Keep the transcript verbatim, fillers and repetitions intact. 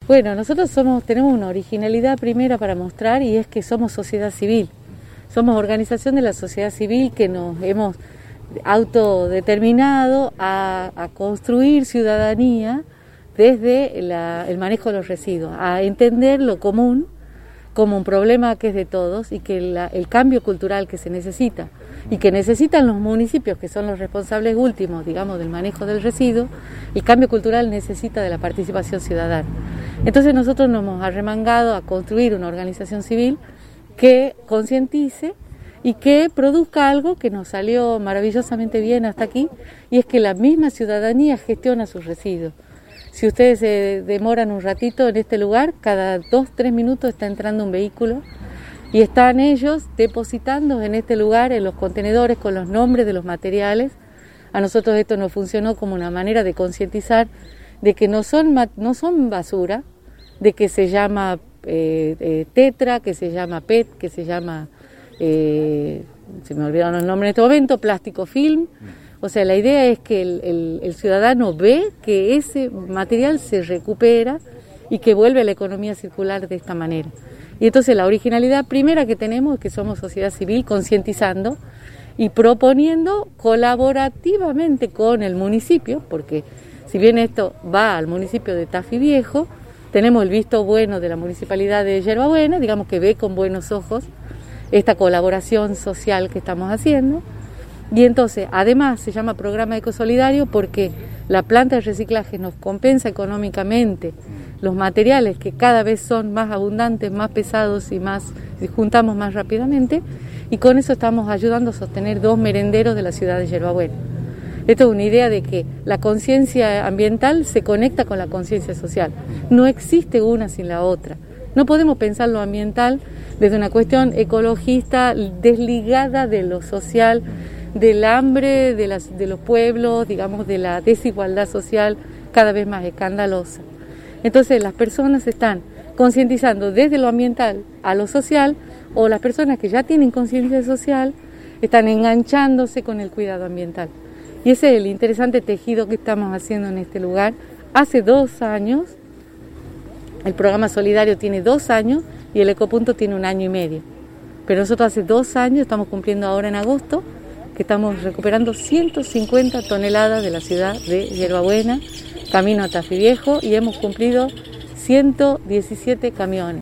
Bueno, nosotros somos, tenemos una originalidad primera para mostrar y es que somos sociedad civil. Somos organización de la sociedad civil que nos hemos autodeterminado a, a construir ciudadanía desde la, el manejo de los residuos, a entender lo común como un problema que es de todos y que la, el cambio cultural que se necesita y que necesitan los municipios, que son los responsables últimos, digamos, del manejo del residuo, el cambio cultural necesita de la participación ciudadana. Entonces nosotros nos hemos arremangado a construir una organización civil que concientice y que produzca algo que nos salió maravillosamente bien hasta aquí, y es que la misma ciudadanía gestiona sus residuos. Si ustedes se demoran un ratito en este lugar, cada dos, tres minutos está entrando un vehículo y están ellos depositando en este lugar, en los contenedores, con los nombres de los materiales. A nosotros esto nos funcionó como una manera de concientizar de que no son, no son basura, de que se llama eh, eh, tetra, que se llama P E T, que se llama, eh, se me olvidaron los nombres en este momento, plástico film. O sea, la idea es que el, el, el ciudadano ve que ese material se recupera y que vuelve a la economía circular de esta manera. Y entonces la originalidad primera que tenemos es que somos sociedad civil concientizando y proponiendo colaborativamente con el municipio, porque si bien esto va al municipio de Tafí Viejo, tenemos el visto bueno de la municipalidad de Yerba Buena, digamos que ve con buenos ojos esta colaboración social que estamos haciendo. Y entonces, además, se llama Programa Ecosolidario porque la planta de reciclaje nos compensa económicamente los materiales que cada vez son más abundantes, más pesados y más y juntamos más rápidamente, y con eso estamos ayudando a sostener dos merenderos de la ciudad de Yerba Buena. Esto es una idea de que la conciencia ambiental se conecta con la conciencia social. No existe una sin la otra. No podemos pensar lo ambiental desde una cuestión ecologista desligada de lo social, del hambre de, las, de los pueblos, digamos, de la desigualdad social cada vez más escandalosa. Entonces las personas están concientizando desde lo ambiental a lo social, o las personas que ya tienen conciencia social están enganchándose con el cuidado ambiental. Y ese es el interesante tejido que estamos haciendo en este lugar. Hace dos años, el programa solidario tiene dos años y el Ecopunto tiene un año y medio. Pero nosotros hace dos años, estamos cumpliendo ahora en agosto, que estamos recuperando ciento cincuenta toneladas de la ciudad de Yerba Buena, camino a Tafí Viejo, y hemos cumplido ciento diecisiete camiones.